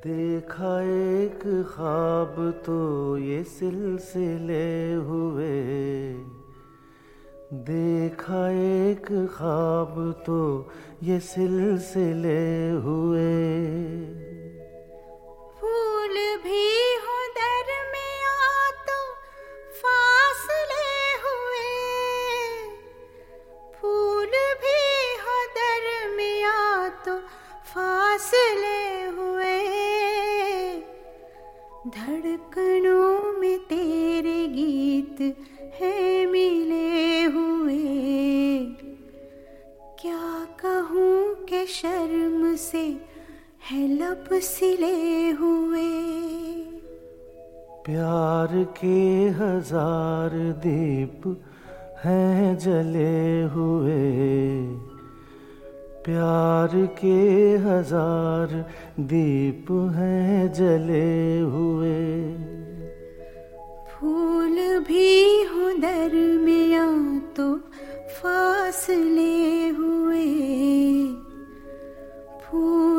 देखा एक ख्वाब तो ये सिलसिले हुए, देखा एक ख्वाब तो ये सिलसिले हुए। फूल भी हो दरमिया तो फासले हुए, फूल भी हो दरमिया तो फासले हुए। धड़कनों में तेरे गीत है मिले हुए। क्या कहूँ कि शर्म से है लब सिले हुए। प्यार के हजार दीप हैं जले हुए, प्यार के हजार दीप हैं जले हुए। फूल भी हो दरमिया तो फासले हुए, फूल